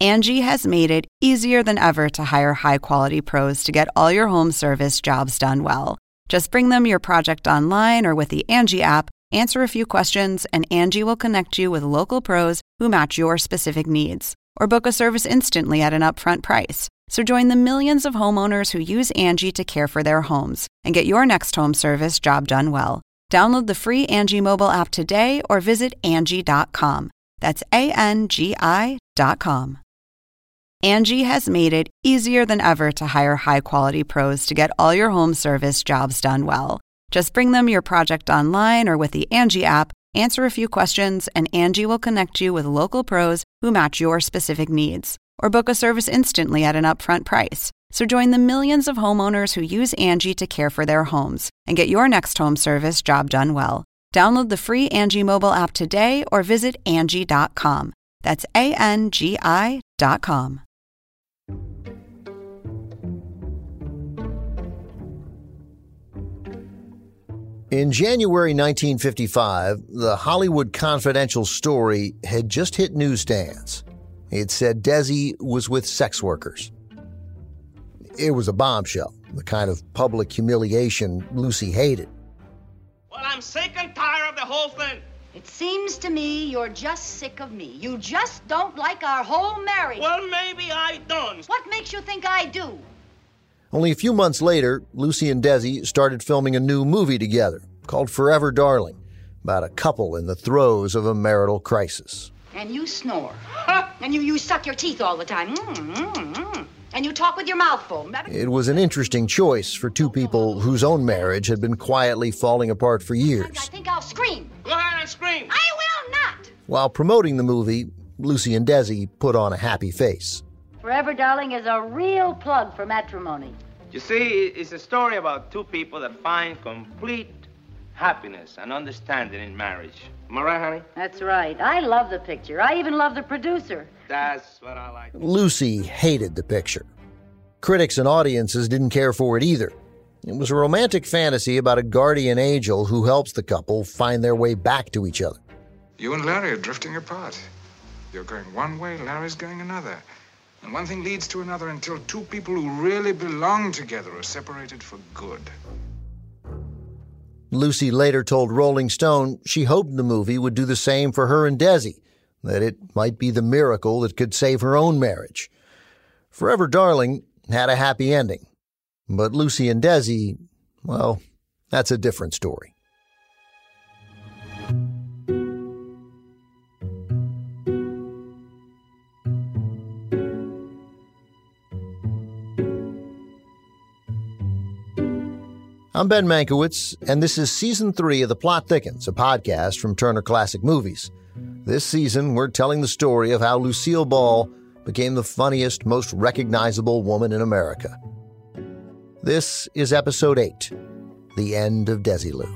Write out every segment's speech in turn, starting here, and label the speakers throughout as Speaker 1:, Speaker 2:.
Speaker 1: Angie has made it easier than ever to hire high-quality pros to get all your home service jobs done well. Just bring them your project online or with the Angie app, answer a few questions, and Angie will connect you with local pros who match your specific needs. Or book a service instantly at an upfront price. So join the millions of homeowners who use Angie to care for their homes and get your next home service job done well. Download the free Angie mobile app today or visit Angie.com. That's ANGI.com. Angie has made it easier than ever to hire high-quality pros to get all your home service jobs done well. Just bring them your project online or with the Angie app, answer a few questions, and Angie will connect you with local pros who match your specific needs. Or book a service instantly at an upfront price. So join the millions of homeowners who use Angie to care for their homes and get your next home service job done well. Download the free Angie mobile app today or visit Angie.com. That's ANGI.com.
Speaker 2: In January 1955, the Hollywood Confidential story had just hit newsstands. It said Desi was with sex workers. It was a bombshell, the kind of public humiliation Lucy hated.
Speaker 3: Well, I'm sick and tired of the whole thing.
Speaker 4: It seems to me you're just sick of me. You just don't like our whole marriage.
Speaker 3: Well, maybe I don't.
Speaker 4: What makes you think I do?
Speaker 2: Only a few months later, Lucy and Desi started filming a new movie together called Forever Darling, about a couple in the throes of a marital crisis.
Speaker 4: And you snore. And you suck your teeth all the time. And you talk with your mouth full.
Speaker 2: It was an interesting choice for two people whose own marriage had been quietly falling apart for years.
Speaker 4: I think I'll scream.
Speaker 3: Go ahead and scream.
Speaker 4: I will not.
Speaker 2: While promoting the movie, Lucy and Desi put on a happy face.
Speaker 4: Forever Darling is a real plug for matrimony.
Speaker 3: You see, it's a story about two people that find complete happiness and understanding in marriage. Am I right, honey?
Speaker 4: That's right. I love the picture. I even love the producer.
Speaker 3: That's what I like.
Speaker 2: Lucy hated the picture. Critics and audiences didn't care for it either. It was a romantic fantasy about a guardian angel who helps the couple find their way back to each other.
Speaker 5: You and Larry are drifting apart. You're going one way, Larry's going another. And one thing leads to another until two people who really belong together are separated for good.
Speaker 2: Lucy later told Rolling Stone she hoped the movie would do the same for her and Desi, that it might be the miracle that could save her own marriage. Forever Darling had a happy ending. But Lucy and Desi, well, that's a different story. I'm Ben Mankiewicz, and this is Season 3 of The Plot Thickens, a podcast from Turner Classic Movies. This season, we're telling the story of how Lucille Ball became the funniest, most recognizable woman in America. This is Episode 8, The End of Desilu.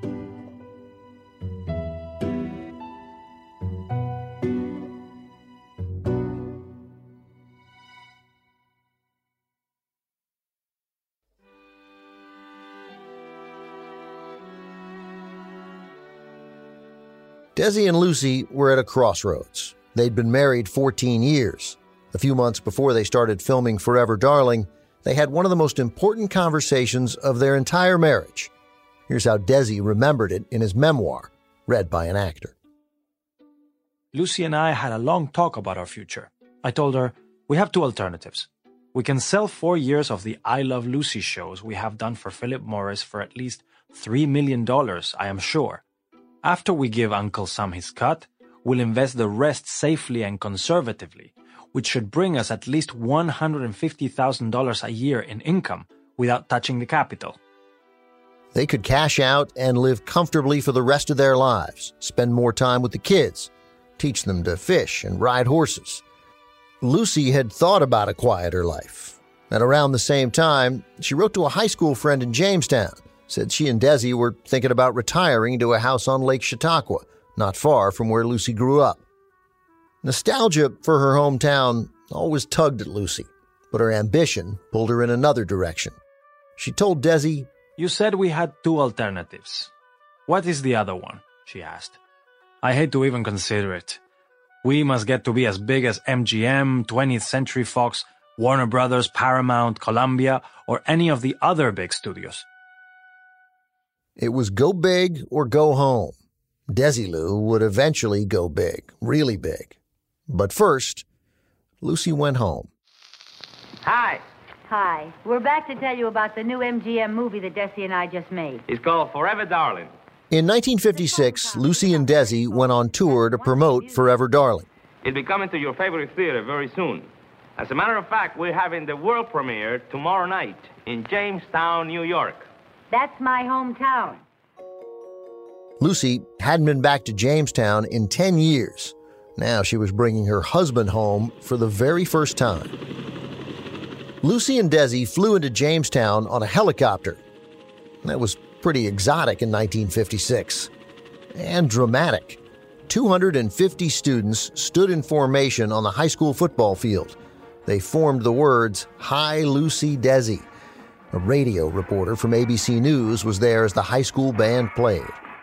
Speaker 2: Desi and Lucy were at a crossroads. They'd been married 14 years. A few months before they started filming Forever Darling, they had one of the most important conversations of their entire marriage. Here's how Desi remembered it in his memoir, read by an actor.
Speaker 6: Lucy and I had a long talk about our future. I told her, we have two alternatives. We can sell 4 years of the I Love Lucy shows we have done for Philip Morris for at least $3 million, I am sure. After we give Uncle Sam his cut, we'll invest the rest safely and conservatively, which should bring us at least $150,000 a year in income without touching the capital.
Speaker 2: They could cash out and live comfortably for the rest of their lives, spend more time with the kids, teach them to fish and ride horses. Lucy had thought about a quieter life. And around the same time, she wrote to a high school friend in Jamestown, said she and Desi were thinking about retiring to a house on Lake Chautauqua, not far from where Lucy grew up. Nostalgia for her hometown always tugged at Lucy, but her ambition pulled her in another direction. She told Desi,
Speaker 6: "You said we had two alternatives. What is the other one?" she asked. "I hate to even consider it. We must get to be as big as MGM, 20th Century Fox, Warner Brothers, Paramount, Columbia, or any of the other big studios.
Speaker 2: It was go big or go home. Desilu would eventually go big, really big. But first, Lucy went home.
Speaker 3: Hi.
Speaker 7: Hi. We're back to tell you about the new MGM movie that Desi and I just made.
Speaker 3: It's called Forever Darling.
Speaker 2: In 1956, Lucy and Desi went on tour to promote Forever Darling.
Speaker 3: It'll be coming to your favorite theater very soon. As a matter of fact, we're having the world premiere tomorrow night in Jamestown, New York.
Speaker 7: That's my hometown.
Speaker 2: Lucy hadn't been back to Jamestown in 10 years. Now she was bringing her husband home for the very first time. Lucy and Desi flew into Jamestown on a helicopter. That was pretty exotic in 1956. And dramatic. 250 students stood in formation on the high school football field. They formed the words, "Hi, Lucy, Desi." A radio reporter from ABC News was there as the high school band played.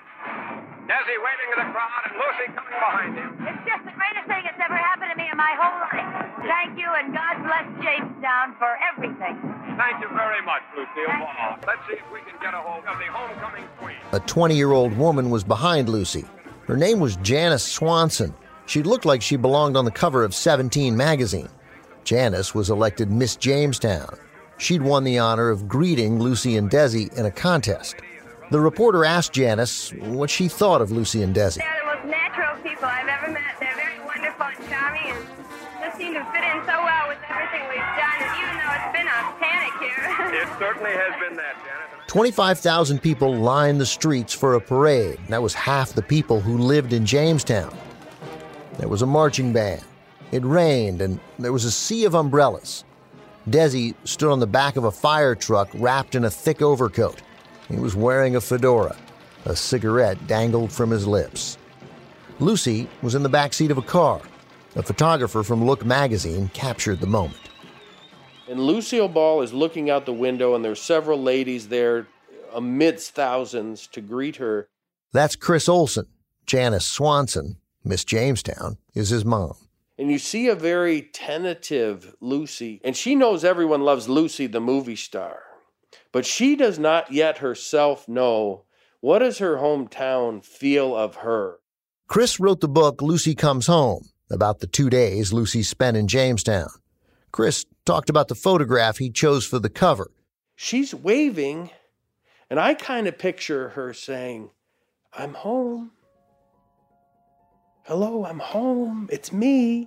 Speaker 8: Desi waving to the crowd and Lucy coming behind him.
Speaker 7: It's just the greatest thing that's ever happened to me in my whole life. Thank you, and God bless Jamestown for everything.
Speaker 8: Thank you very much, Lucille Ball. Let's see if we can get a hold of the homecoming queen.
Speaker 2: A 20-year-old woman was behind Lucy. Her name was Janice Swanson. She looked like she belonged on the cover of 17 magazine. Janice was elected Miss Jamestown. She'd won the honor of greeting Lucy and Desi in a contest. The reporter asked Janice what she thought of Lucy and Desi.
Speaker 9: They're the most natural people I've ever met. They're very wonderful and charming and just seem to fit in so well with everything we've done, even though it's been a panic here.
Speaker 8: It certainly has been that, Janet.
Speaker 2: 25,000 people lined the streets for a parade. That was half the people who lived in Jamestown. There was a marching band. It rained, and there was a sea of umbrellas. Desi stood on the back of a fire truck wrapped in a thick overcoat. He was wearing a fedora. A cigarette dangled from his lips. Lucy was in the back seat of a car. A photographer from Look magazine captured the moment.
Speaker 10: And Lucille Ball is looking out the window, and there's several ladies there amidst thousands to greet her.
Speaker 2: That's Chris Olsen. Janice Swanson, Miss Jamestown, is his mom.
Speaker 10: And you see a very tentative Lucy, and she knows everyone loves Lucy, the movie star. But she does not yet herself know what does her hometown feel of her.
Speaker 2: Chris wrote the book Lucy Comes Home, about the 2 days Lucy spent in Jamestown. Chris talked about the photograph he chose for the cover.
Speaker 10: She's waving, and I kind of picture her saying, "I'm home. Hello, I'm home. It's me."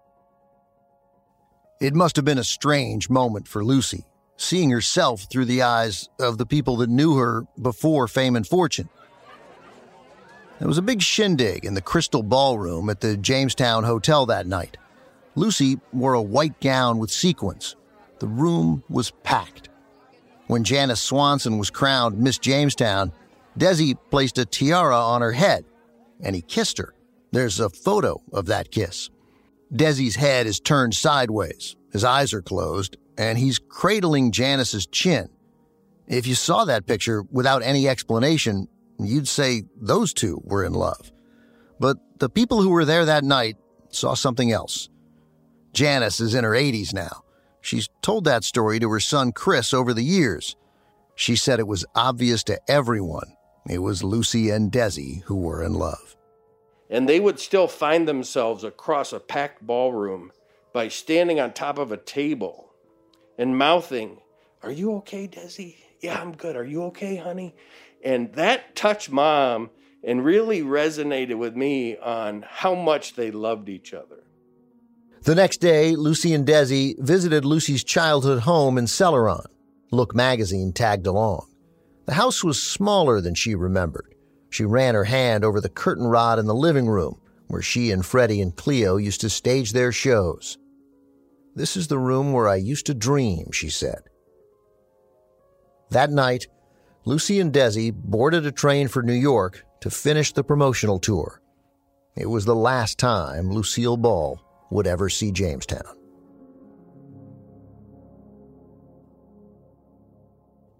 Speaker 2: It must have been a strange moment for Lucy, seeing herself through the eyes of the people that knew her before fame and fortune. There was a big shindig in the Crystal Ballroom at the Jamestown Hotel that night. Lucy wore a white gown with sequins. The room was packed. When Janice Swanson was crowned Miss Jamestown, Desi placed a tiara on her head, and he kissed her. There's a photo of that kiss. Desi's head is turned sideways, his eyes are closed, and he's cradling Janice's chin. If you saw that picture without any explanation, you'd say those two were in love. But the people who were there that night saw something else. Janice is in her 80s now. She's told that story to her son Chris over the years. She said it was obvious to everyone it was Lucy and Desi who were in love.
Speaker 10: And they would still find themselves across a packed ballroom by standing on top of a table and mouthing, "Are you okay, Desi? Yeah, I'm good. Are you okay, honey?" And that touched Mom and really resonated with me on how much they loved each other.
Speaker 2: The next day, Lucy and Desi visited Lucy's childhood home in Celeron. Look magazine tagged along. The house was smaller than she remembered. She ran her hand over the curtain rod in the living room, where she and Freddie and Cleo used to stage their shows. "This is the room where I used to dream," she said. That night, Lucy and Desi boarded a train for New York to finish the promotional tour. It was the last time Lucille Ball would ever see Jamestown.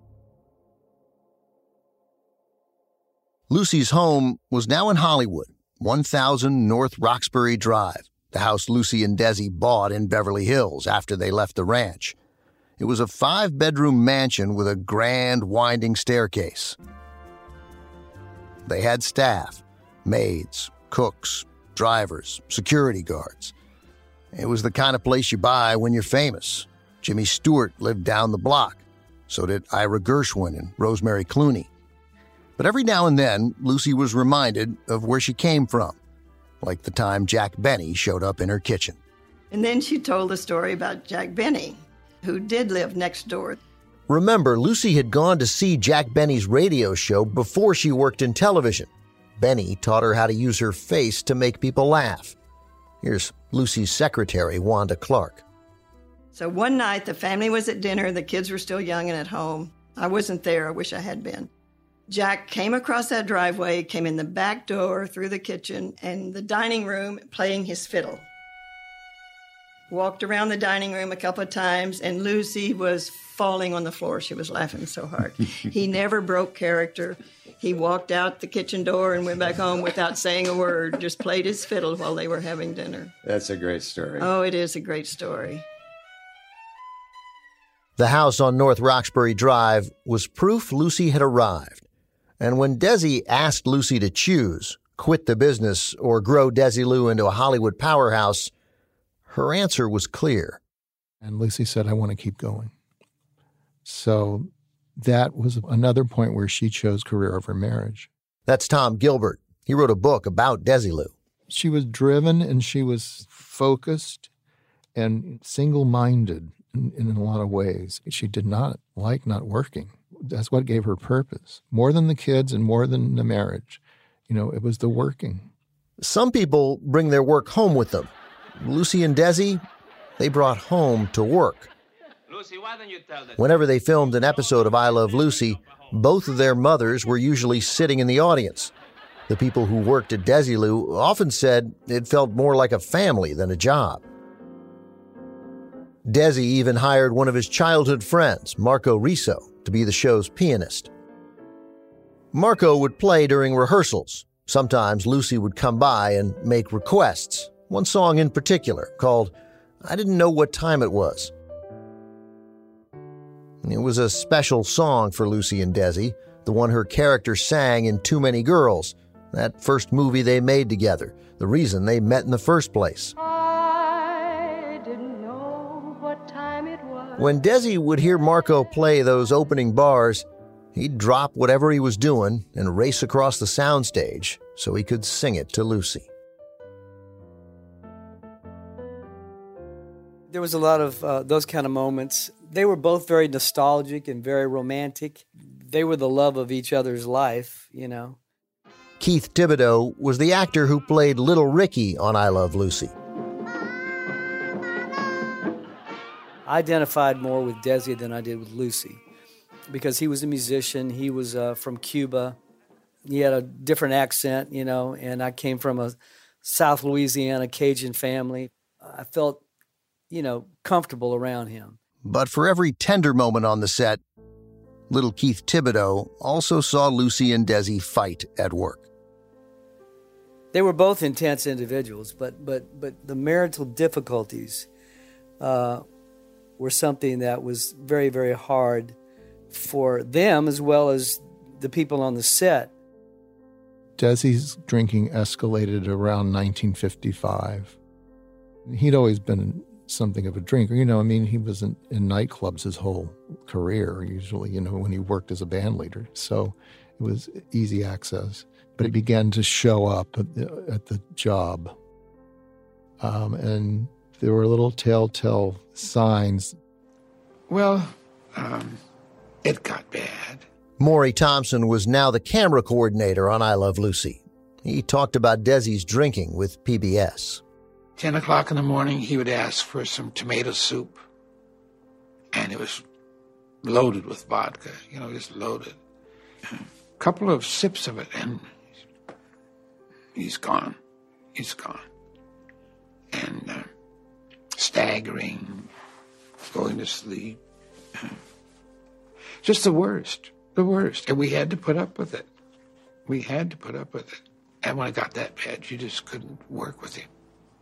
Speaker 2: Lucy's home was now in Hollywood, 1000 North Roxbury Drive, the house Lucy and Desi bought in Beverly Hills after they left the ranch. It was a 5-bedroom mansion with a grand winding staircase. They had staff, maids, cooks, drivers, security guards. It was the kind of place you buy when you're famous. Jimmy Stewart lived down the block. So did Ira Gershwin and Rosemary Clooney. But every now and then, Lucy was reminded of where she came from, like the time Jack Benny showed up in her kitchen.
Speaker 11: And then she told the story about Jack Benny, who did live next door.
Speaker 2: Remember, Lucy had gone to see Jack Benny's radio show before she worked in television. Benny taught her how to use her face to make people laugh. Here's Lucy's secretary, Wanda Clark.
Speaker 11: So one night, the family was at dinner. The kids were still young and at home. I wasn't there. I wish I had been. Jack came across that driveway, came in the back door, through the kitchen, and the dining room, playing his fiddle. Walked around the dining room a couple of times, and Lucy was falling on the floor. She was laughing so hard. He never broke character. He walked out the kitchen door and went back home without saying a word, just played his fiddle while they were having dinner.
Speaker 12: That's a great story.
Speaker 11: Oh, it is a great story.
Speaker 2: The house on North Roxbury Drive was proof Lucy had arrived. And when Desi asked Lucy to choose, quit the business or grow Desilu into a Hollywood powerhouse, her answer was clear.
Speaker 13: And Lucy said, I want to keep going. So that was another point where she chose career over marriage.
Speaker 2: That's Tom Gilbert. He wrote a book about Desilu.
Speaker 13: She was driven and she was focused and single-minded in a lot of ways. She did not like not working. That's what gave her purpose. More than the kids and more than the marriage. You know, it was the working.
Speaker 2: Some people bring their work home with them. Lucy and Desi, they brought home to work.
Speaker 3: Lucy, why don't you tell the...
Speaker 2: Whenever they filmed an episode of I Love Lucy, both of their mothers were usually sitting in the audience. The people who worked at Desilu often said it felt more like a family than a job. Desi even hired one of his childhood friends, Marco Riso, to be the show's pianist. Marco would play during rehearsals. Sometimes Lucy would come by and make requests. One song in particular, called I Didn't Know What Time It Was. It was a special song for Lucy and Desi, the one her character sang in Too Many Girls, that first movie they made together, the reason they met in the first place.
Speaker 14: I didn't know what time it was.
Speaker 2: When Desi would hear Marco play those opening bars, he'd drop whatever he was doing and race across the soundstage so he could sing it to Lucy.
Speaker 15: There was a lot of those kind of moments. They were both very nostalgic and very romantic. They were the love of each other's life, you know.
Speaker 2: Keith Thibodeau was the actor who played Little Ricky on I Love Lucy.
Speaker 15: I identified more with Desi than I did with Lucy because he was a musician. He was from Cuba. He had a different accent, you know, and I came from a South Louisiana Cajun family. I felt, you know, comfortable around him.
Speaker 2: But for every tender moment on the set, little Keith Thibodeau also saw Lucy and Desi fight at work.
Speaker 15: They were both intense individuals, but the marital difficulties were something that was very, very hard for them as well as the people on the set.
Speaker 13: Desi's drinking escalated around 1955. He'd always been something of a drinker. You know, I mean, he was in nightclubs his whole career, usually, you know, when he worked as a band leader. So it was easy access. But it began to show up at the job. And there were little telltale signs.
Speaker 5: Well, it got bad.
Speaker 2: Maury Thompson was now the camera coordinator on I Love Lucy. He talked about Desi's drinking with PBS.
Speaker 5: 10 o'clock in the morning, he would ask for some tomato soup. And it was loaded with vodka, you know, just loaded. A couple of sips of it, and he's gone. He's gone. And staggering, going to sleep. Just the worst, the worst. And we had to put up with it. We had to put up with it. And when it got that bad, you just couldn't work with him.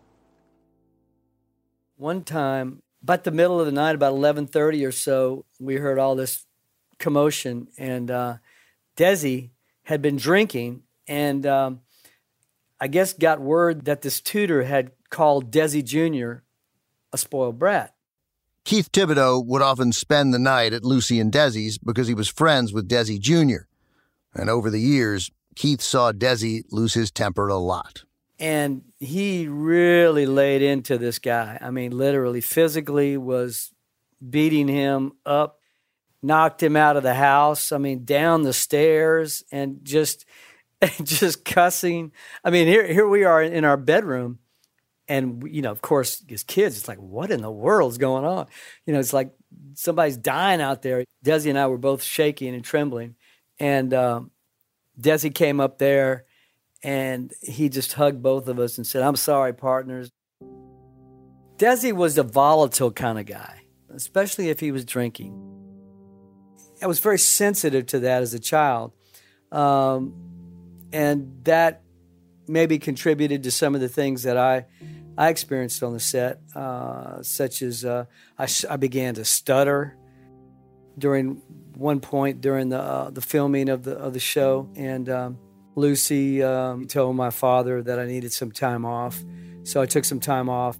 Speaker 15: One time, about the middle of the night, about 11:30 or so, we heard all this commotion, and Desi had been drinking, and I guess got word that this tutor had called Desi Jr. a spoiled brat.
Speaker 2: Keith Thibodeau would often spend the night at Lucy and Desi's because he was friends with Desi Jr. And over the years, Keith saw Desi lose his temper a lot.
Speaker 15: And he really laid into this guy. I mean, literally, physically was beating him up, knocked him out of the house, I mean, down the stairs, and just cussing. I mean, here we are in our bedroom, and, you know, of course, as kids, it's like, what in the world is going on? You know, it's like somebody's dying out there. Desi and I were both shaking and trembling, and Desi came up there, and he just hugged both of us and said, "I'm sorry, partners." Desi was a volatile kind of guy, especially if he was drinking. I was very sensitive to that as a child. And that maybe contributed to some of the things that I experienced on the set, such as I began to stutter during one point during the filming of the show, and Lucy told my father that I needed some time off, so I took some time off.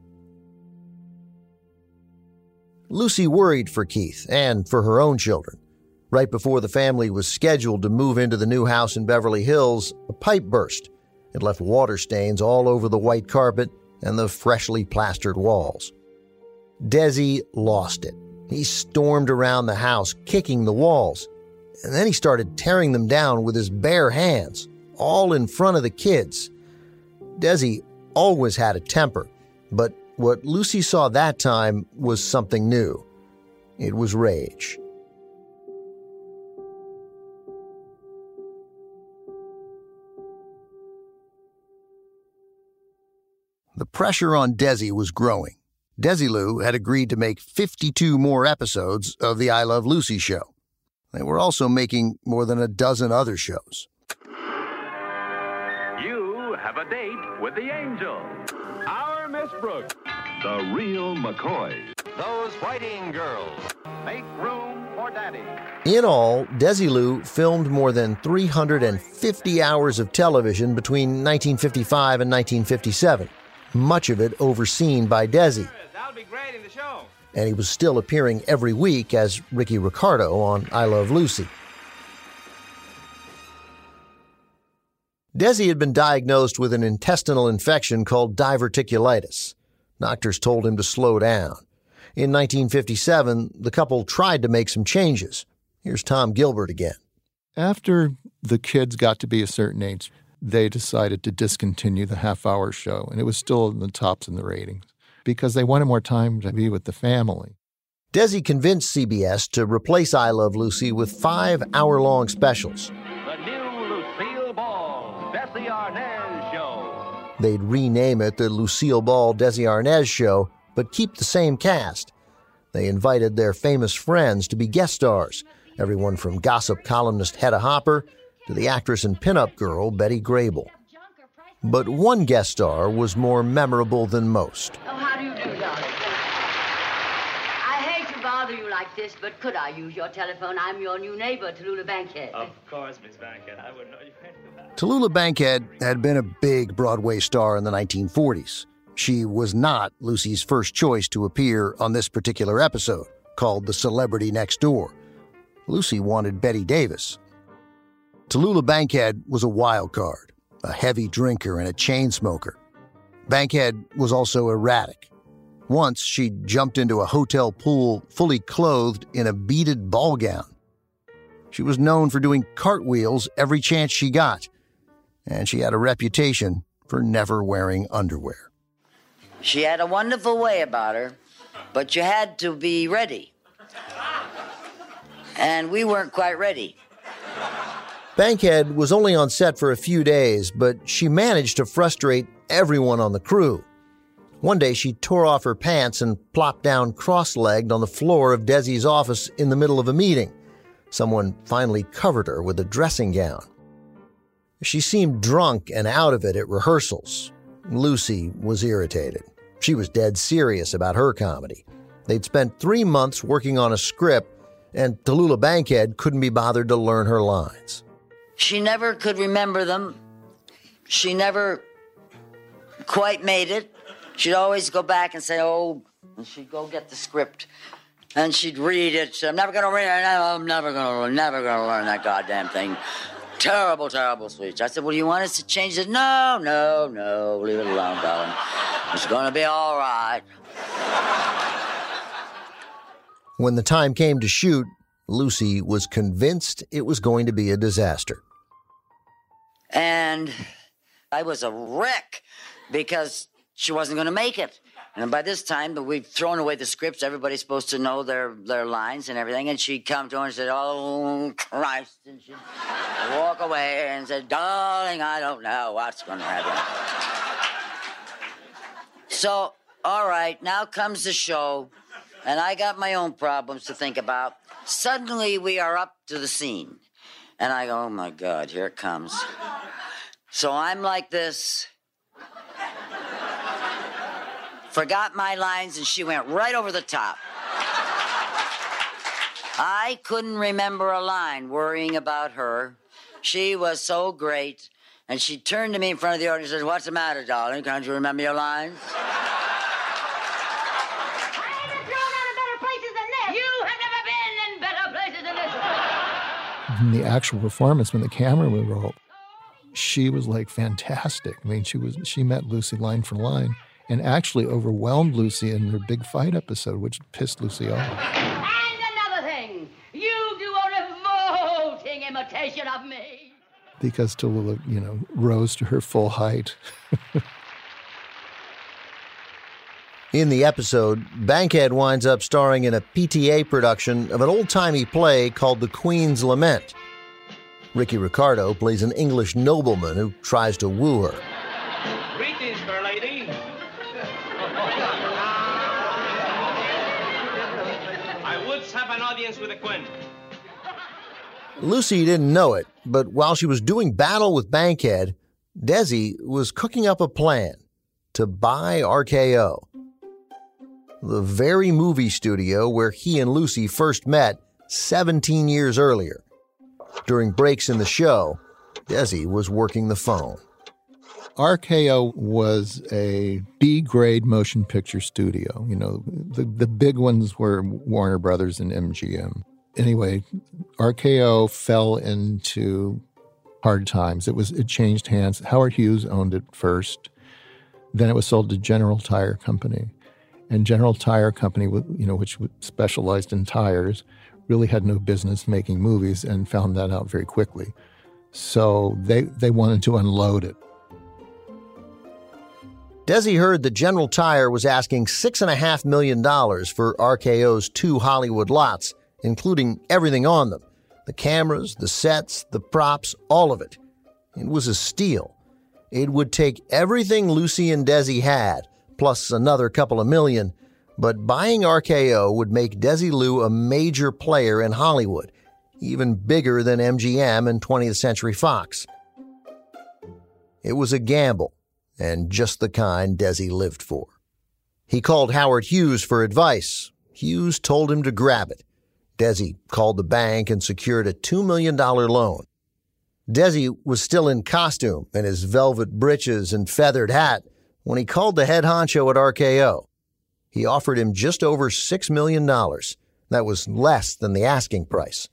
Speaker 2: Lucy worried for Keith and for her own children. Right before the family was scheduled to move into the new house in Beverly Hills, a pipe burst. It left water stains all over the white carpet and the freshly plastered walls. Desi lost it. He stormed around the house, kicking the walls. And then he started tearing them down with his bare hands, all in front of the kids. Desi always had a temper, but what Lucy saw that time was something new. It was rage. The pressure on Desi was growing. Desilu had agreed to make 52 more episodes of the I Love Lucy show. They were also making more than a dozen other shows.
Speaker 12: You have a date with the angel. Our Miss Brooks. The real McCoys. Those Whiting girls. Make room for Daddy.
Speaker 2: In all, Desilu filmed more than 350 hours of television between 1955 and 1957. Much of it overseen by Desi.
Speaker 3: That'll be great in the show.
Speaker 2: And he was still appearing every week as Ricky Ricardo on I Love Lucy. Desi had been diagnosed with an intestinal infection called diverticulitis. Doctors told him to slow down. In 1957, the couple tried to make some changes. Here's Tom Gilbert again.
Speaker 13: After the kids got to be a certain age, they decided to discontinue the half-hour show, and it was still in the tops in the ratings because they wanted more time to be with the family.
Speaker 2: Desi convinced CBS to replace I Love Lucy with 5-hour-long specials.
Speaker 12: The new Lucille Ball, Desi Arnaz Show.
Speaker 2: They'd rename it the Lucille Ball, Desi Arnaz Show, but keep the same cast. They invited their famous friends to be guest stars, everyone from gossip columnist Hedda Hopper to the actress and pinup girl Betty Grable. But one guest star was more memorable than most.
Speaker 16: Oh, how do you do, darling? I hate to bother you like this, but could I use your telephone? I'm your new neighbor, Tallulah Bankhead.
Speaker 3: Of course, Miss Bankhead. I wouldn't know you anything about.
Speaker 2: Tallulah Bankhead had been a big Broadway star in the 1940s. She was not Lucy's first choice to appear on this particular episode, called The Celebrity Next Door. Lucy wanted Bette Davis. Tallulah Bankhead was a wild card, a heavy drinker and a chain smoker. Bankhead was also erratic. Once, she jumped into a hotel pool fully clothed in a beaded ball gown. She was known for doing cartwheels every chance she got, and she had a reputation for never wearing underwear.
Speaker 16: She had a wonderful way about her, but you had to be ready. And we weren't quite ready.
Speaker 2: Bankhead was only on set for a few days, but she managed to frustrate everyone on the crew. One day, she tore off her pants and plopped down cross-legged on the floor of Desi's office in the middle of a meeting. Someone finally covered her with a dressing gown. She seemed drunk and out of it at rehearsals. Lucy was irritated. She was dead serious about her comedy. They'd spent 3 months working on a script, and Tallulah Bankhead couldn't be bothered to learn her lines.
Speaker 16: She never could remember them. She never quite made it. She'd always go back and say, oh, and she'd go get the script. And she'd read it. I'm never going to read it. I'm never going to learn that goddamn thing. Terrible, terrible speech. I said, well, you want us to change it? No, leave it alone, darling. It's going to be all right.
Speaker 2: When the time came to shoot, Lucy was convinced it was going to be a disaster.
Speaker 16: And I was a wreck because she wasn't going to make it. And by this time, we've thrown away the scripts. Everybody's supposed to know their lines and everything. And she'd come to her and said, oh, Christ. And she'd walk away and say, darling, I don't know what's going to happen. So, all right, now comes the show. And I got my own problems to think about. Suddenly, we are up to the scene. And I go, oh, my God, here it comes. So I'm like this. Forgot my lines, and she went right over the top. I couldn't remember a line, worrying about her. She was so great. And she turned to me in front of the audience and said, what's the matter, darling? Can't you remember your lines?
Speaker 13: In the actual performance, when the camera would roll, she was like fantastic. I mean, she met Lucy line for line and actually overwhelmed Lucy in their big fight episode, which pissed Lucy off.
Speaker 16: And another thing, you do a revolting imitation of me.
Speaker 13: Because Tallulah, rose to her full height.
Speaker 2: In the episode, Bankhead winds up starring in a PTA production of an old-timey play called The Queen's Lament. Ricky Ricardo plays an English nobleman who tries to woo her.
Speaker 3: Greetings, fair lady. I would have an audience with the Queen.
Speaker 2: Lucy didn't know it, but while she was doing battle with Bankhead, Desi was cooking up a plan to buy RKO. The very movie studio where he and Lucy first met 17 years earlier. During breaks in the show, Desi was working the phone.
Speaker 13: RKO was a B-grade motion picture studio. The big ones were Warner Brothers and MGM. Anyway, RKO fell into hard times. It changed hands. Howard Hughes owned it first. Then it was sold to General Tire Company. And General Tire Company, which specialized in tires, really had no business making movies and found that out very quickly. So they wanted to unload it.
Speaker 2: Desi heard that General Tire was asking $6.5 million for RKO's 2 Hollywood lots, including everything on them. The cameras, the sets, the props, all of it. It was a steal. It would take everything Lucy and Desi had, plus another couple of million, but buying RKO would make Desi Lou a major player in Hollywood, even bigger than MGM and 20th Century Fox. It was a gamble, and just the kind Desi lived for. He called Howard Hughes for advice. Hughes told him to grab it. Desi called the bank and secured a $2 million loan. Desi was still in costume and his velvet breeches and feathered hat when he called the head honcho at RKO. He offered him just over $6 million. That was less than the asking price.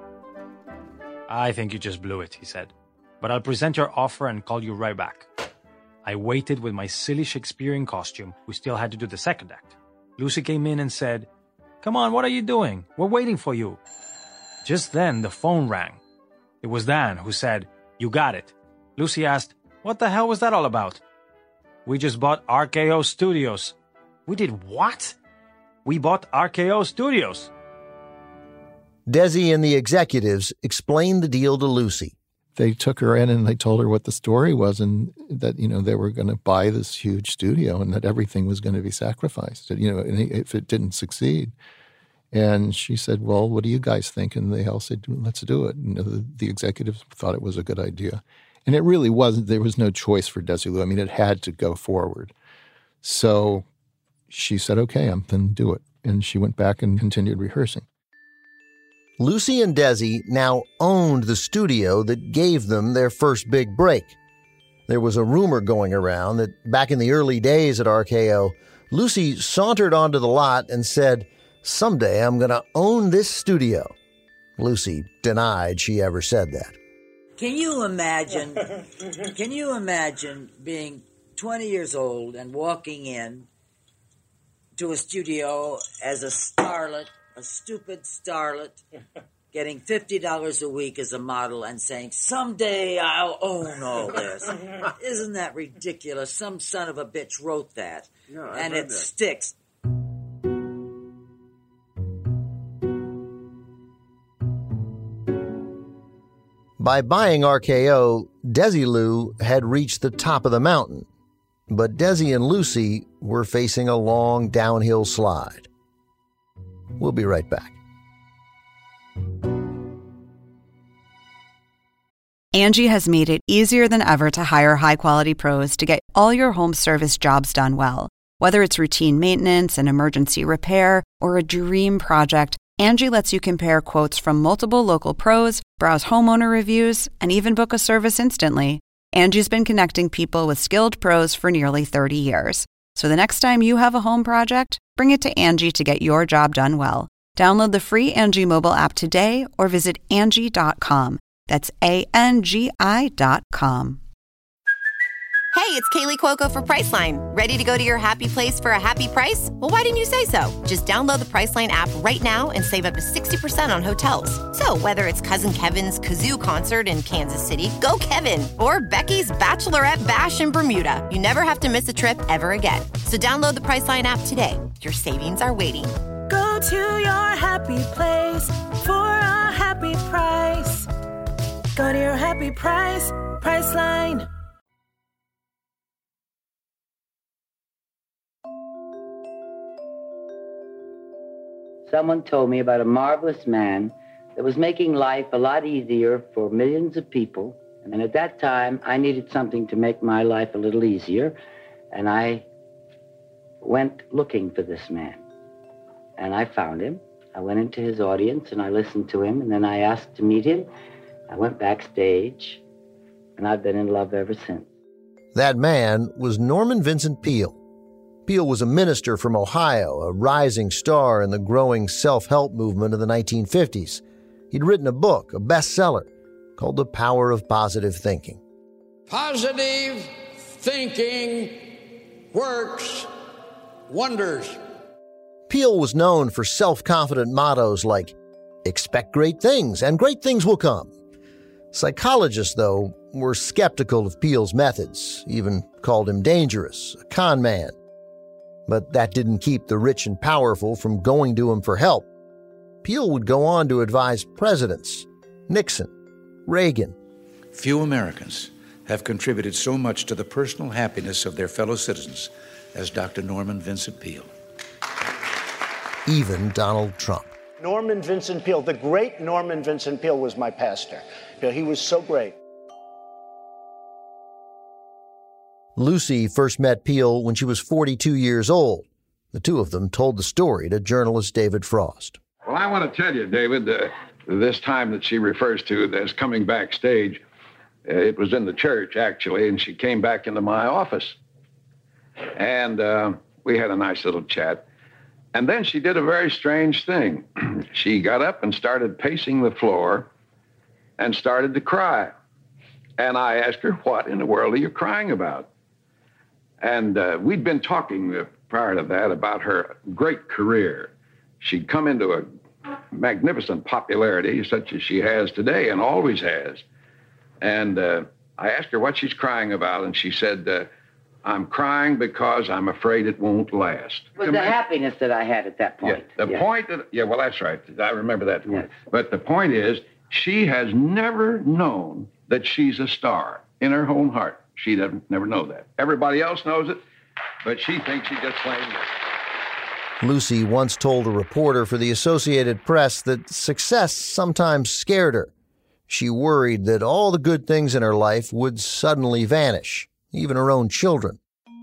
Speaker 6: I think you just blew it, he said. But I'll present your offer and call you right back. I waited with my silly Shakespearean costume. We still had to do the second act. Lucy came in and said, "Come on, what are you doing? We're waiting for you." Just then, the phone rang. It was Dan who said, "You got it." Lucy asked, "What the hell was that all about?" "We just bought RKO Studios." "We did what?" "We bought RKO Studios."
Speaker 2: Desi and the executives explained the deal to Lucy.
Speaker 13: They took her in and they told her what the story was and that, they were going to buy this huge studio and that everything was going to be sacrificed, if it didn't succeed. And she said, "Well, what do you guys think?" And they all said, "Let's do it." The executives thought it was a good idea. And it really wasn't, there was no choice for Desilu. I mean, it had to go forward. So she said, okay, I'm going to do it. And she went back and continued rehearsing.
Speaker 2: Lucy and Desi now owned the studio that gave them their first big break. There was a rumor going around that back in the early days at RKO, Lucy sauntered onto the lot and said, "Someday I'm going to own this studio." Lucy denied she ever said that.
Speaker 17: Can you imagine being 20 years old and walking in to a studio as a starlet, a stupid starlet, getting $50 a week as a model and saying, "Someday I'll own all this"? Isn't that ridiculous? Some son of a bitch wrote that, and it sticks.
Speaker 2: By buying RKO, Desilu had reached the top of the mountain, but Desi and Lucy were facing a long downhill slide. We'll be right back.
Speaker 1: Angie has made it easier than ever to hire high-quality pros to get all your home service jobs done well. Whether it's routine maintenance, an emergency repair, or a dream project, Angie lets you compare quotes from multiple local pros, browse homeowner reviews, and even book a service instantly. Angie's been connecting people with skilled pros for nearly 30 years. So the next time you have a home project, bring it to Angie to get your job done well. Download the free Angie mobile app today or visit Angie.com. That's ANGI.com.
Speaker 18: Hey, it's Kaylee Cuoco for Priceline. Ready to go to your happy place for a happy price? Well, why didn't you say so? Just download the Priceline app right now and save up to 60% on hotels. So whether it's Cousin Kevin's Kazoo Concert in Kansas City, go Kevin, or Becky's Bachelorette Bash in Bermuda, you never have to miss a trip ever again. So download the Priceline app today. Your savings are waiting.
Speaker 19: Go to your happy place for a happy price. Go to your happy price, Priceline.
Speaker 20: Someone told me about a marvelous man that was making life a lot easier for millions of people. And at that time, I needed something to make my life a little easier. And I went looking for this man. And I found him. I went into his audience and I listened to him. And then I asked to meet him. I went backstage. And I've been in love ever since.
Speaker 2: That man was Norman Vincent Peale. Peale was a minister from Ohio, a rising star in the growing self-help movement of the 1950s. He'd written a book, a bestseller, called The Power of Positive Thinking.
Speaker 5: Positive thinking works wonders.
Speaker 2: Peale was known for self-confident mottos like, "Expect great things, and great things will come." Psychologists, though, were skeptical of Peale's methods, even called him dangerous, a con man. But that didn't keep the rich and powerful from going to him for help. Peale would go on to advise presidents, Nixon, Reagan.
Speaker 21: Few Americans have contributed so much to the personal happiness of their fellow citizens as Dr. Norman Vincent Peale.
Speaker 2: Even Donald Trump.
Speaker 22: Norman Vincent Peale, the great Norman Vincent Peale was my pastor. He was so great.
Speaker 2: Lucy first met Peale when she was 42 years old. The two of them told the story to journalist David Frost.
Speaker 8: Well, I want to tell you, David, this time that she refers to as coming backstage, it was in the church, actually, and she came back into my office. And we had a nice little chat. And then she did a very strange thing. She got up and started pacing the floor and started to cry. And I asked her, "What in the world are you crying about?" And we'd been talking prior to that about her great career. She'd come into a magnificent popularity such as she has today and always has. And I asked her what she's crying about, and she said, "I'm crying because I'm afraid it won't last."
Speaker 20: It was the happiness that I had at that point.
Speaker 8: Yeah, point that, well, that's right. I remember that. Yes. But the point is, she has never known that she's a star in her own heart. She doesn't never know that. Everybody else knows it, but she thinks she just plain knows.
Speaker 2: Lucy once told a reporter for the Associated Press that success sometimes scared her. She worried that all the good things in her life would suddenly vanish, even her own children.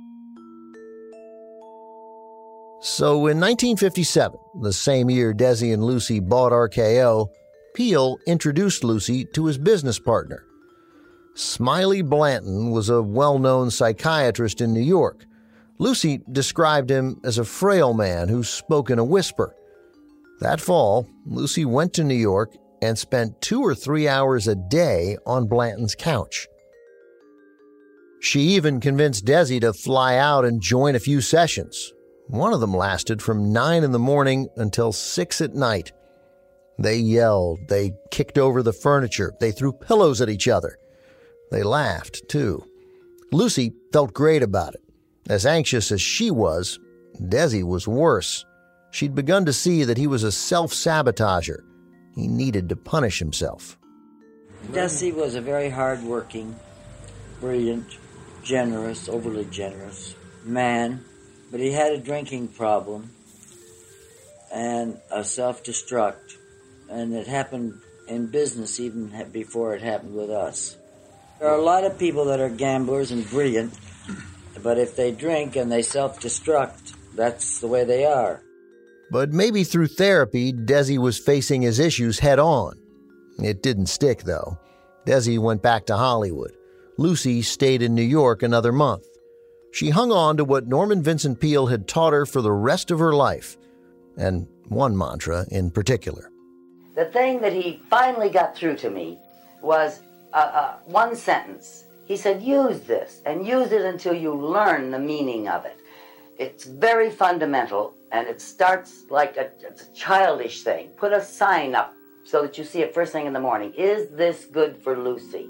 Speaker 2: So in 1957, the same year Desi and Lucy bought RKO, Peale introduced Lucy to his business partner. Smiley Blanton was a well-known psychiatrist in New York. Lucy described him as a frail man who spoke in a whisper. That fall, Lucy went to New York and spent 2 or 3 hours a day on Blanton's couch. She even convinced Desi to fly out and join a few sessions. One of them lasted from 9 in the morning until 6 at night. They yelled, they kicked over the furniture, they threw pillows at each other. They laughed, too. Lucy felt great about it. As anxious as she was, Desi was worse. She'd begun to see that he was a self-sabotager. He needed to punish himself.
Speaker 17: Desi was a very hard-working, brilliant, generous, overly generous man, but he had a drinking problem and a self-destruct, and it happened in business even before it happened with us. There are a lot of people that are gamblers and brilliant, but if they drink and they self-destruct, that's the way they are.
Speaker 2: But maybe through therapy, Desi was facing his issues head-on. It didn't stick, though. Desi went back to Hollywood. Lucy stayed in New York another month. She hung on to what Norman Vincent Peale had taught her for the rest of her life, and one mantra in particular.
Speaker 20: The thing that he finally got through to me was one sentence. He said, use this, and use it until you learn the meaning of it. It's very fundamental, and it starts like it's a childish thing. Put a sign up so that you see it first thing in the morning. Is this good for Lucy?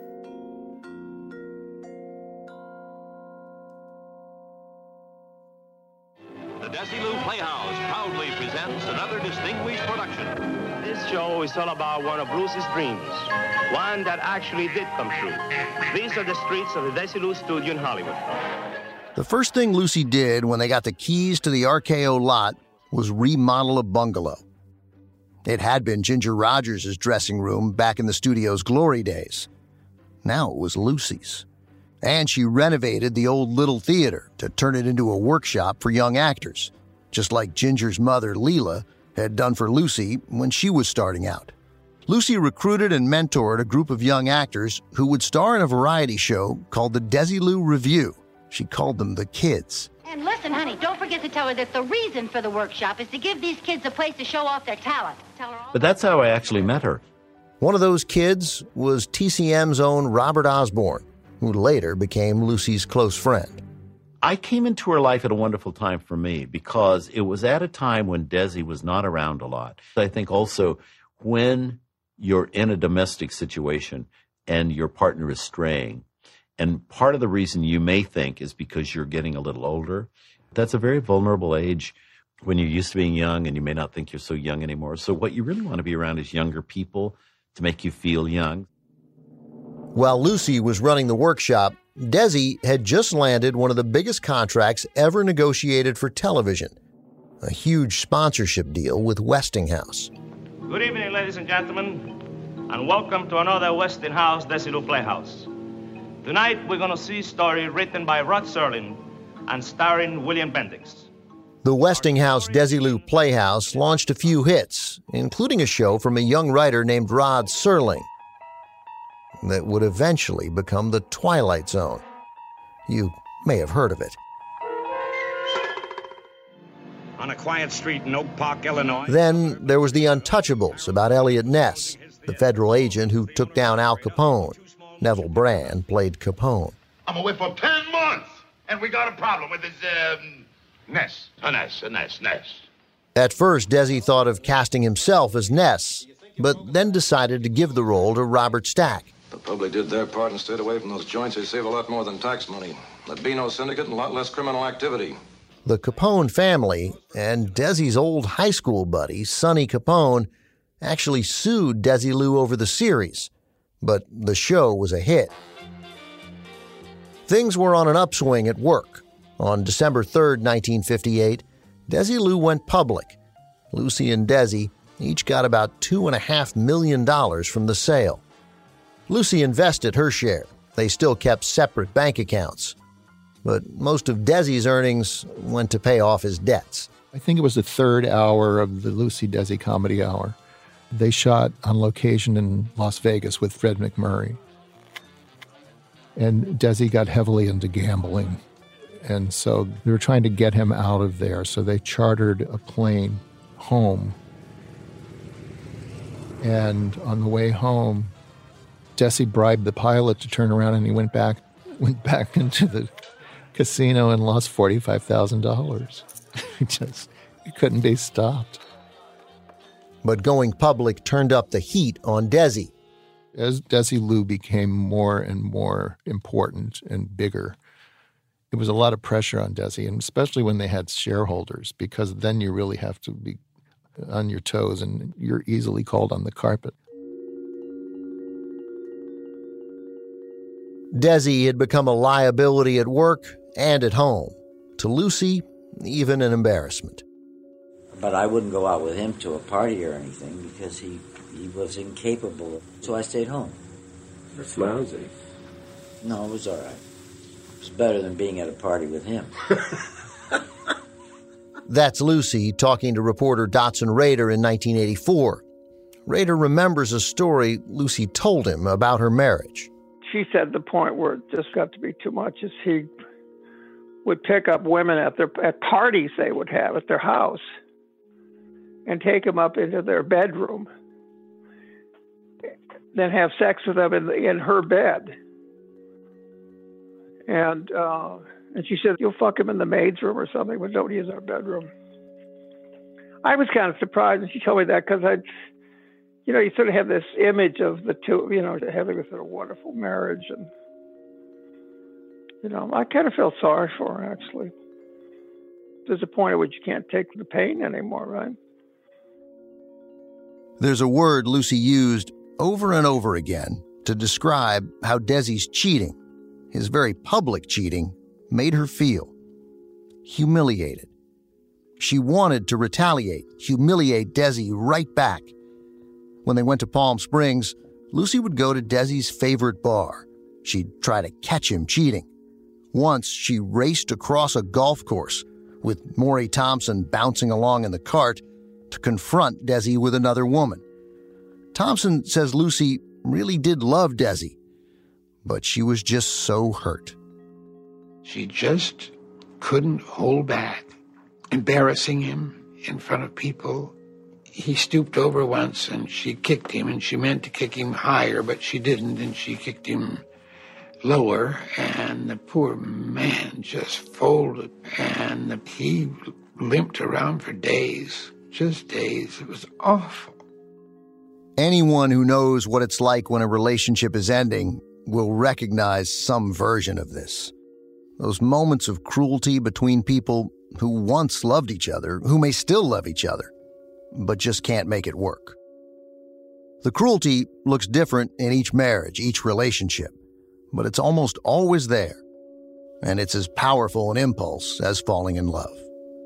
Speaker 12: The Desilu Playhouse proudly presents another distinguished production.
Speaker 3: This show is all about one of Lucy's dreams, one that actually did come true. These are the streets of the Desilu studio in Hollywood.
Speaker 2: The first thing Lucy did when they got the keys to the RKO lot was remodel a bungalow. It had been Ginger Rogers' dressing room back in the studio's glory days. Now it was Lucy's. And she renovated the old Little Theater to turn it into a workshop for young actors, just like Ginger's mother, Leela, had done for Lucy when she was starting out. Lucy recruited and mentored a group of young actors who would star in a variety show called the Desilu Revue. She called them the Kids.
Speaker 4: And listen, honey, don't forget to tell her that the reason for the workshop is to give these kids a place to show off their talent. Tell her all.
Speaker 7: But that's how I actually met her.
Speaker 2: One of those kids was TCM's own Robert Osborne, who later became Lucy's close friend.
Speaker 7: I came into her life at a wonderful time for me because it was at a time when Desi was not around a lot. I think also when you're in a domestic situation and your partner is straying, and part of the reason you may think is because you're getting a little older, that's a very vulnerable age when you're used to being young and you may not think you're so young anymore. So what you really want to be around is younger people to make you feel young.
Speaker 2: While Lucy was running the workshop, Desi had just landed one of the biggest contracts ever negotiated for television, a huge sponsorship deal with Westinghouse.
Speaker 3: Good evening, ladies and gentlemen, and welcome to another Westinghouse Desilu Playhouse. Tonight, we're going to see a story written by Rod Serling and starring William Bendix.
Speaker 2: The Westinghouse Desilu Playhouse launched a few hits, including a show from a young writer named Rod Serling that would eventually become The Twilight Zone. You may have heard of it.
Speaker 23: On a quiet street in Oak Park, Illinois.
Speaker 2: Then there was The Untouchables about Elliot Ness, the federal agent who took down Al Capone. Neville Brand played Capone.
Speaker 24: I'm away for 10 months, and we got a problem with his, Ness. Ness.
Speaker 2: At first, Desi thought of casting himself as Ness, but then decided to give the role to Robert Stack.
Speaker 25: The public did their part and stayed away from those joints. They save a lot more than tax money. There'd be no syndicate and a lot less criminal activity.
Speaker 2: The Capone family and Desi's old high school buddy, Sonny Capone, actually sued Desilu over the series, but the show was a hit. Things were on an upswing at work. On December 3rd, 1958, Desilu went public. Lucy and Desi each got about $2.5 million from the sale. Lucy invested her share. They still kept separate bank accounts. But most of Desi's earnings went to pay off his debts.
Speaker 13: I think it was the third hour of the Lucy Desi Comedy Hour. They shot on location in Las Vegas with Fred MacMurray. And Desi got heavily into gambling. And so they were trying to get him out of there. So they chartered a plane home. And on the way home, Desi bribed the pilot to turn around, and he went back into the casino and lost $45,000. It couldn't be stopped.
Speaker 2: But going public turned up the heat on Desi.
Speaker 13: As Desilu became more and more important and bigger, it was a lot of pressure on Desi, and especially when they had shareholders, because then you really have to be on your toes and you're easily called on the carpet.
Speaker 2: Desi had become a liability at work and at home. To Lucy, even an embarrassment.
Speaker 17: But I wouldn't go out with him to a party or anything because he was incapable. So I stayed home.
Speaker 9: That's lousy.
Speaker 17: No, it was all right. It was better than being at a party with him.
Speaker 2: That's Lucy talking to reporter Dotson Rader in 1984. Rader remembers a story Lucy told him about her marriage.
Speaker 10: She said the point where it just got to be too much is he would pick up women at parties they would have at their house and take them up into their bedroom, then have sex with them in her bed. And she said, you'll fuck him in the maid's room or something, but don't use our bedroom. I was kind of surprised when she told me that because you sort of have this image of the two, having this sort of wonderful marriage. And, I kind of felt sorry for her, actually. There's a point at which you can't take the pain anymore, right?
Speaker 2: There's a word Lucy used over and over again to describe how Desi's cheating, his very public cheating, made her feel. Humiliated. She wanted to retaliate, humiliate Desi right back. When they went to Palm Springs, Lucy would go to Desi's favorite bar. She'd try to catch him cheating. Once, she raced across a golf course with Maury Thompson bouncing along in the cart to confront Desi with another woman. Thompson says Lucy really did love Desi, but she was just so hurt.
Speaker 5: She just couldn't hold back, embarrassing him in front of people. He stooped over once and she kicked him, and she meant to kick him higher, but she didn't, and she kicked him lower, and the poor man just folded, and he limped around for days, just days. It was awful.
Speaker 2: Anyone who knows what it's like when a relationship is ending will recognize some version of this. Those moments of cruelty between people who once loved each other, who may still love each other, but just can't make it work. The cruelty looks different in each marriage, each relationship, but it's almost always there, and it's as powerful an impulse as falling in love.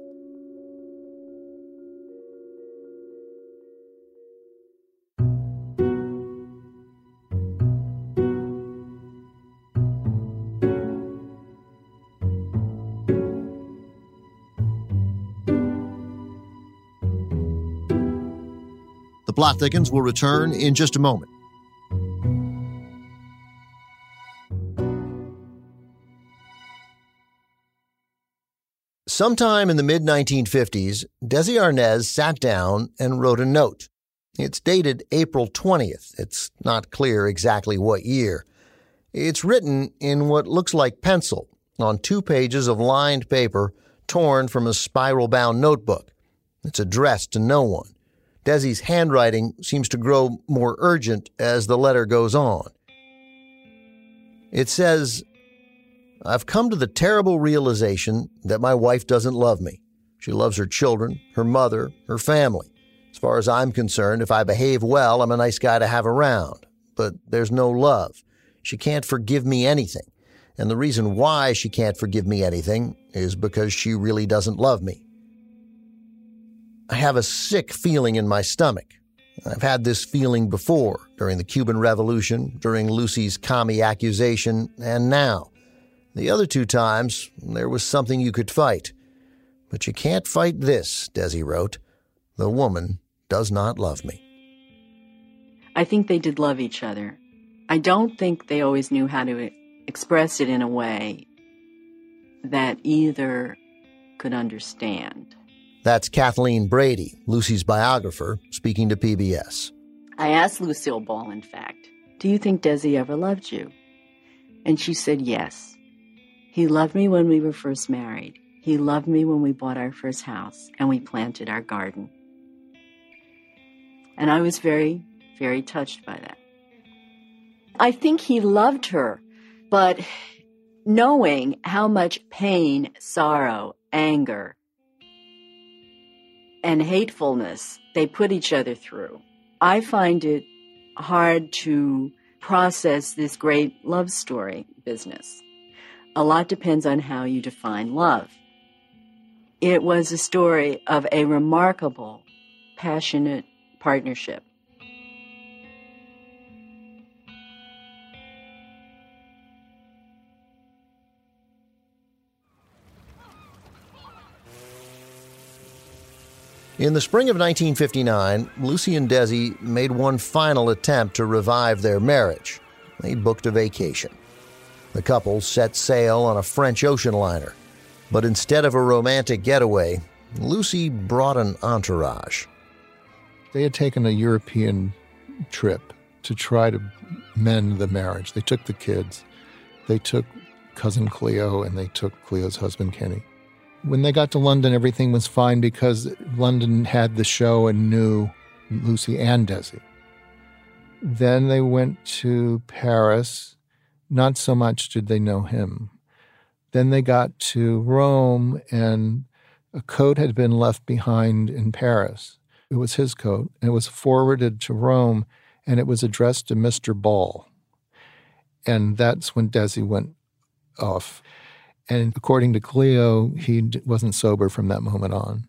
Speaker 2: The Plot Thickens will return in just a moment. Sometime in the mid-1950s, Desi Arnaz sat down and wrote a note. It's dated April 20th. It's not clear exactly what year. It's written in what looks like pencil on 2 pages of lined paper torn from a spiral-bound notebook. It's addressed to no one. Desi's handwriting seems to grow more urgent as the letter goes on. It says, I've come to the terrible realization that my wife doesn't love me. She loves her children, her mother, her family. As far as I'm concerned, if I behave well, I'm a nice guy to have around. But there's no love. She can't forgive me anything. And the reason why she can't forgive me anything is because she really doesn't love me. I have a sick feeling in my stomach. I've had this feeling before, during the Cuban Revolution, during Lucy's commie accusation, and now. The other 2 times, there was something you could fight. But you can't fight this, Desi wrote. The woman does not love me.
Speaker 6: I think they did love each other. I don't think they always knew how to express it in a way that either could understand.
Speaker 2: That's Kathleen Brady, Lucy's biographer, speaking to PBS.
Speaker 6: I asked Lucille Ball, in fact, do you think Desi ever loved you? And she said yes. He loved me when we were first married. He loved me when we bought our first house and we planted our garden. And I was very, very touched by that. I think he loved her, but knowing how much pain, sorrow, anger, and hatefulness they put each other through, I find it hard to process this great love story business. A lot depends on how you define love. It was a story of a remarkable, passionate partnership.
Speaker 2: In the spring of 1959, Lucy and Desi made one final attempt to revive their marriage. They booked a vacation. The couple set sail on a French ocean liner. But instead of a romantic getaway, Lucy brought an entourage.
Speaker 13: They had taken a European trip to try to mend the marriage. They took the kids. They took cousin Cleo, and they took Cleo's husband, Kenny. When they got to London, everything was fine because London had the show and knew Lucy and Desi. Then they went to Paris. Not so much did they know him. Then they got to Rome, and a coat had been left behind in Paris. It was his coat, and it was forwarded to Rome, and it was addressed to Mr. Ball. And that's when Desi went off. And according to Cleo, he wasn't sober from that moment on.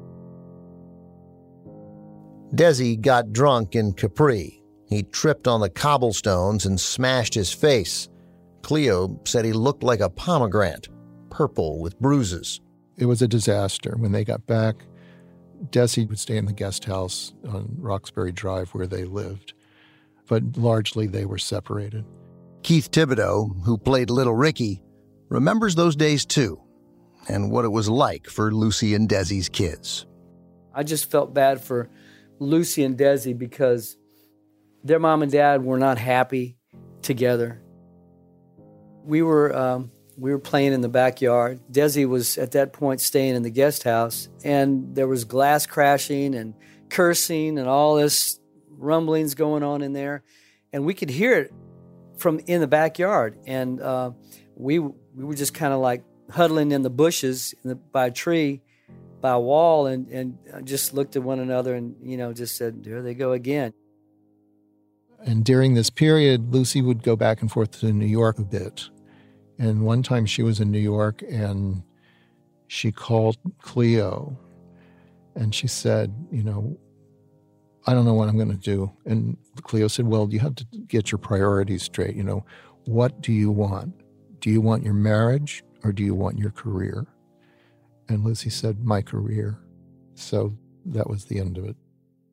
Speaker 2: Desi got drunk in Capri. He tripped on the cobblestones and smashed his face. Cleo said he looked like a pomegranate, purple with bruises.
Speaker 13: It was a disaster. When they got back, Desi would stay in the guest house on Roxbury Drive where they lived. But largely they were separated.
Speaker 2: Keith Thibodeau, who played Little Ricky, remembers those days too, and what it was like for Lucy and Desi's kids.
Speaker 11: I just felt bad for Lucy and Desi because their mom and dad were not happy together. We were playing in the backyard. Desi was at that point staying in the guest house, and there was glass crashing and cursing and all this rumblings going on in there, and we could hear it from in the backyard. And we were just kind of like huddling in the bushes by a tree, by a wall, and just looked at one another and, just said, there they go again.
Speaker 13: And during this period, Lucy would go back and forth to New York a bit. And one time she was in New York and she called Cleo and she said, I don't know what I'm going to do. And Cleo said, well, you have to get your priorities straight. What do you want? Do you want your marriage or do you want your career? And Lucy said, my career. So that was the end of it.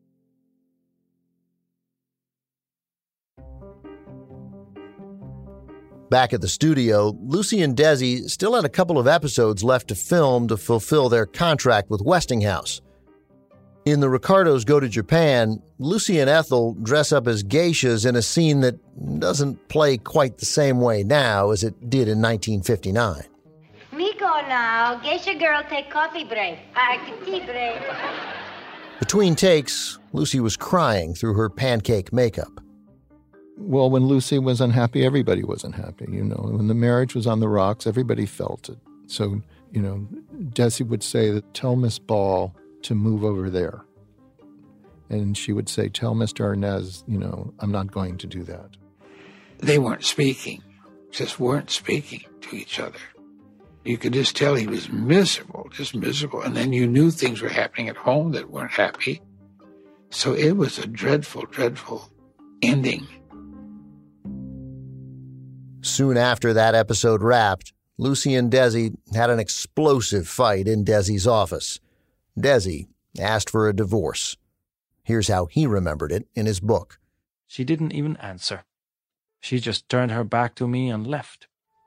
Speaker 2: Back at the studio, Lucy and Desi still had a couple of episodes left to film to fulfill their contract with Westinghouse. In The Ricardos Go to Japan, Lucy and Ethel dress up as geishas in a scene that doesn't play quite the same way now as it did in 1959.
Speaker 4: Me go now. Geisha girl take coffee break. Tea break.
Speaker 2: Between takes, Lucy was crying through her pancake makeup.
Speaker 13: Well, when Lucy was unhappy, everybody was unhappy, When the marriage was on the rocks, everybody felt it. So, Desi would say, tell Miss Ball to move over there. And she would say, tell Mr. Arnaz, I'm not going to do that.
Speaker 5: They weren't speaking, just weren't speaking to each other. You could just tell he was miserable, just miserable. And then you knew things were happening at home that weren't happy. So it was a dreadful, dreadful ending.
Speaker 2: Soon after that episode wrapped, Lucy and Desi had an explosive fight in Desi's office. Desi asked for a divorce. Here's how he remembered it in his book.
Speaker 1: She didn't even answer. She just turned her back to me and left.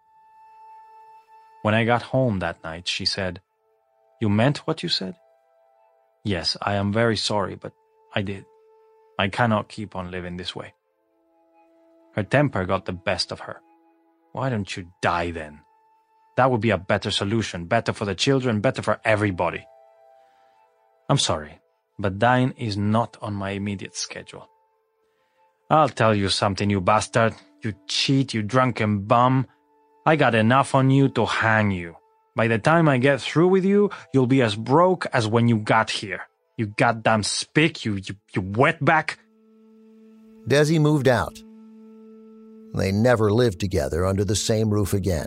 Speaker 1: When I got home that night, she said, "You meant what you said?" "Yes, I am very sorry, but I did. I cannot keep on living this way." Her temper got the best of her. "Why don't you die then? That would be a better solution, better for the children, better for everybody." "I'm sorry, but dying is not on my immediate schedule." "I'll tell you something, you bastard. You cheat, you drunken bum. I got enough on you to hang you. By the time I get through with you, you'll be as broke as when you got here. You goddamn spick, you wetback."
Speaker 2: Desi moved out. They never lived together under the same roof again.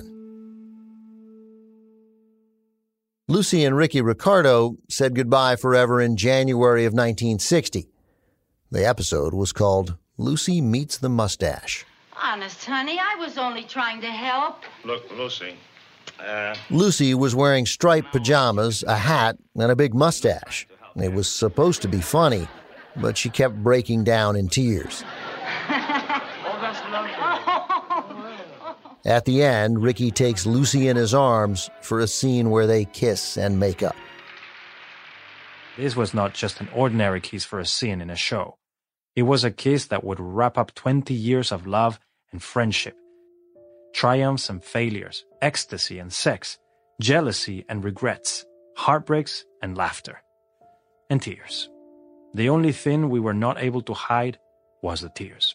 Speaker 2: Lucy and Ricky Ricardo said goodbye forever in January of 1960. The episode was called Lucy Meets the Mustache.
Speaker 4: Honest, honey, I was only trying to help.
Speaker 3: Look, Lucy.
Speaker 2: Lucy was wearing striped pajamas, a hat, and a big mustache. It was supposed to be funny, but she kept breaking down in tears. At the end, Ricky takes Lucy in his arms for a scene where they kiss and make up.
Speaker 1: This was not just an ordinary kiss for a scene in a show. It was a kiss that would wrap up 20 years of love and friendship, triumphs and failures, ecstasy and sex, jealousy and regrets, heartbreaks and laughter, and tears. The only thing we were not able to hide was the tears.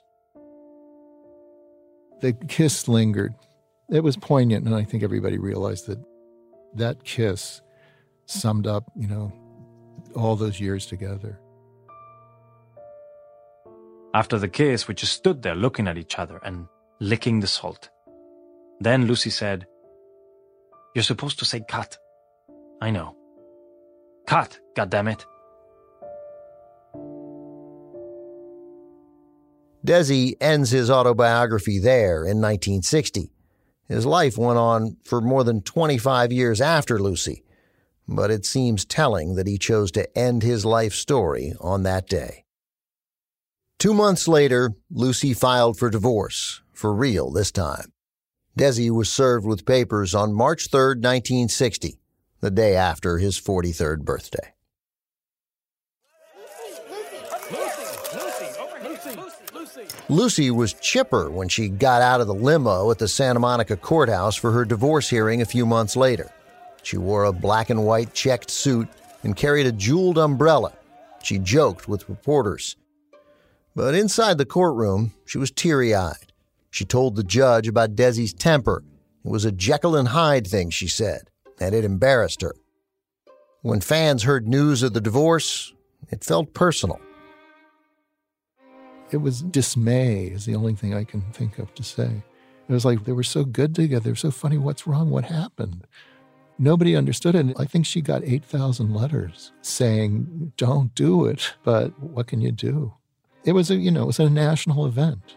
Speaker 13: The kiss lingered. It was poignant, and I think everybody realized that that kiss summed up, all those years together.
Speaker 1: After the kiss, we just stood there looking at each other and licking the salt. Then Lucy said, "You're supposed to say cut." "I know. Cut, goddammit."
Speaker 2: Desi ends his autobiography there in 1960. His life went on for more than 25 years after Lucy, but it seems telling that he chose to end his life story on that day. 2 months later, Lucy filed for divorce, for real this time. Desi was served with papers on March 3rd, 1960, the day after his 43rd birthday. Lucy was chipper when she got out of the limo at the Santa Monica courthouse for her divorce hearing a few months later. She wore a black and white checked suit and carried a jeweled umbrella. She joked with reporters. But inside the courtroom, she was teary-eyed. She told the judge about Desi's temper. It was a Jekyll and Hyde thing, she said, and it embarrassed her. When fans heard news of the divorce, it felt personal.
Speaker 13: It was dismay is the only thing I can think of to say. It was like they were so good together. They were so funny. What's wrong? What happened? Nobody understood it. I think she got 8,000 letters saying, "Don't do it, but what can you do?" It was a national event.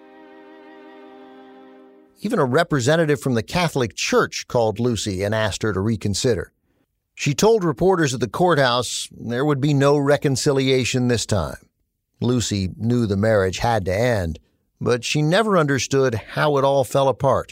Speaker 2: Even a representative from the Catholic Church called Lucy and asked her to reconsider. She told reporters at the courthouse there would be no reconciliation this time. Lucy knew the marriage had to end, but she never understood how it all fell apart.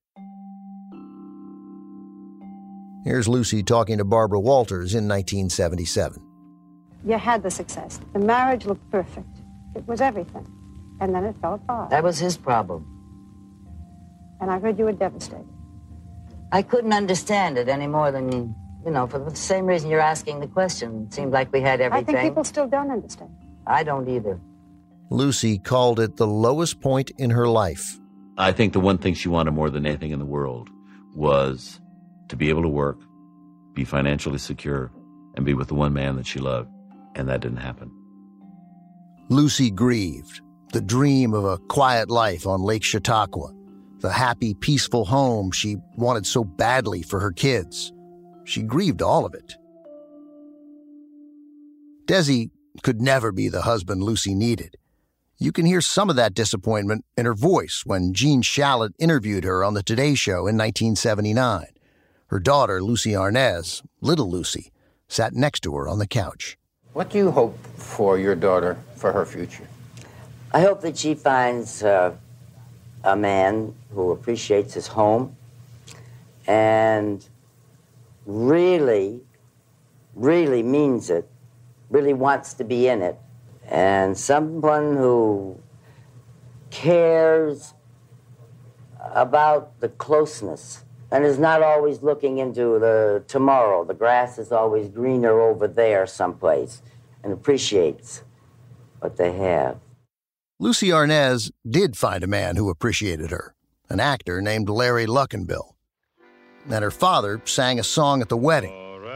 Speaker 2: Here's Lucy talking to Barbara Walters in 1977.
Speaker 14: You had the success. The marriage looked perfect. It was everything. And then it fell apart.
Speaker 17: That was his problem.
Speaker 14: And I heard you were devastated.
Speaker 17: I couldn't understand it any more than, for the same reason you're asking the question. It seemed like we had everything.
Speaker 14: I think people still don't understand.
Speaker 17: I don't either.
Speaker 2: Lucy called it the lowest point in her life.
Speaker 7: I think the one thing she wanted more than anything in the world was to be able to work, be financially secure, and be with the one man that she loved. And that didn't happen.
Speaker 2: Lucy grieved. The dream of a quiet life on Lake Chautauqua. The happy, peaceful home she wanted so badly for her kids. She grieved all of it. Desi could never be the husband Lucy needed. You can hear some of that disappointment in her voice when Gene Shalit interviewed her on the Today Show in 1979. Her daughter, Lucy Arnaz, little Lucy, sat next to her on the couch.
Speaker 15: What do you hope for your daughter for her future?
Speaker 20: I hope that she finds a man who appreciates his home and really means it, really wants to be in it, and someone who cares about the closeness and is not always looking into the tomorrow. The grass is always greener over there someplace, and appreciates what they have.
Speaker 2: Lucy Arnaz did find a man who appreciated her, an actor named Larry Luckenbill. And her father sang a song at the wedding.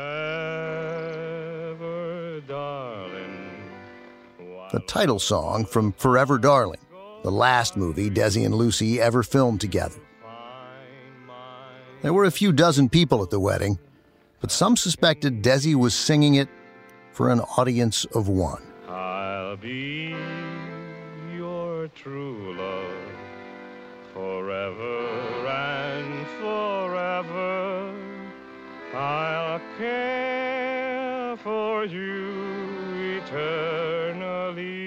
Speaker 2: The title song from Forever Darling, the last movie Desi and Lucy ever filmed together. There were a few dozen people at the wedding, but some suspected Desi was singing it for an audience of one.
Speaker 16: I'll be your true love forever and forever. I'll care for you eternally.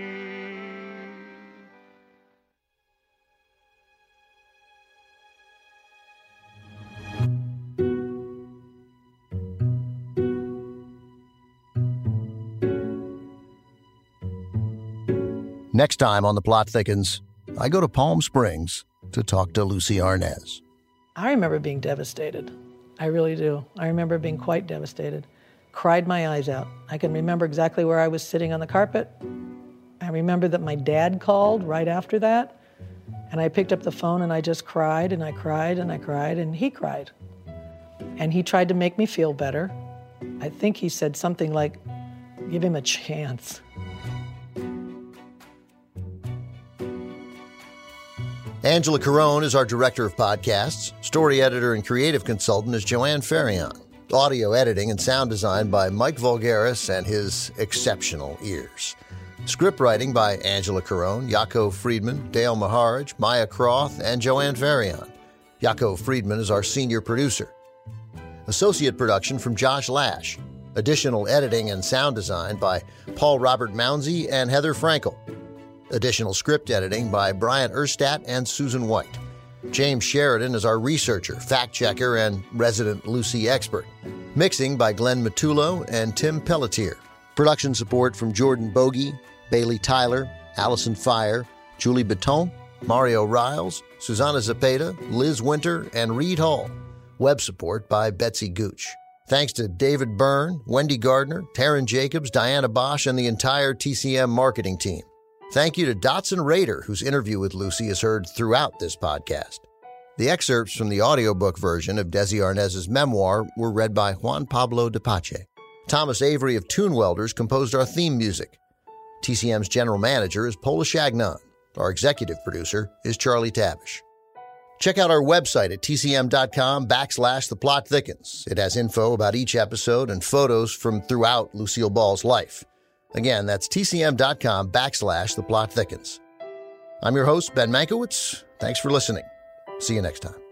Speaker 2: Next time on The Plot Thickens, I go to Palm Springs to talk to Lucy Arnaz.
Speaker 18: I remember being devastated. I really do. I remember being quite devastated. Cried my eyes out. I can remember exactly where I was sitting on the carpet. I remember that my dad called right after that, and I picked up the phone and I just cried and I cried and I cried, and he cried. And he tried to make me feel better. I think he said something like, give him a chance.
Speaker 2: Angela Carone is our director of podcasts. Story editor and creative consultant is Joanne Ferrion. Audio editing and sound design by Mike Vulgaris and his exceptional ears. Script writing by Angela Carone, Yaakov Friedman, Dale Maharaj, Maya Croth, and Joanne Ferrion. Yaakov Friedman is our senior producer. Associate production from Josh Lash. Additional editing and sound design by Paul Robert Mounsey and Heather Frankel. Additional script editing by Brian Erstadt and Susan White. James Sheridan is our researcher, fact-checker, and resident Lucy expert. Mixing by Glenn Matullo and Tim Pelletier. Production support from Jordan Bogey, Bailey Tyler, Allison Fire, Julie Baton, Mario Riles, Susanna Zapata, Liz Winter, and Reed Hall. Web support by Betsy Gooch. Thanks to David Byrne, Wendy Gardner, Taryn Jacobs, Diana Bosch, and the entire TCM marketing team. Thank you to Dotson Rader, whose interview with Lucy is heard throughout this podcast. The excerpts from the audiobook version of Desi Arnaz's memoir were read by Juan Pablo de Pache. Thomas Avery of Tune Welders composed our theme music. TCM's general manager is Paula Chagnon. Our executive producer is Charlie Tavish. Check out our website at tcm.com/The Plot Thickens. It has info about each episode and photos from throughout Lucille Ball's life. Again, that's tcm.com/The Plot Thickens. I'm your host, Ben Mankiewicz. Thanks for listening. See you next time.